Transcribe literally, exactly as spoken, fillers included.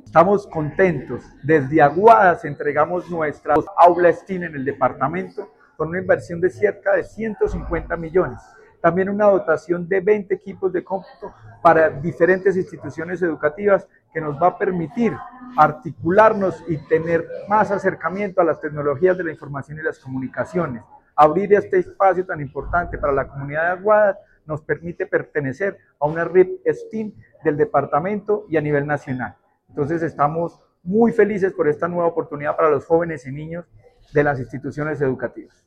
Estamos contentos. Desde Aguadas entregamos nuestra aula STEAM en el departamento con una inversión de cerca de ciento cincuenta millones. También una dotación de veinte equipos de cómputo para diferentes instituciones educativas que nos va a permitir articularnos y tener más acercamiento a las tecnologías de la información y las comunicaciones. Abrir este espacio tan importante para la comunidad de Aguadas nos permite pertenecer a una red STEAM del departamento y a nivel nacional. Entonces estamos muy felices por esta nueva oportunidad para los jóvenes y niños de las instituciones educativas.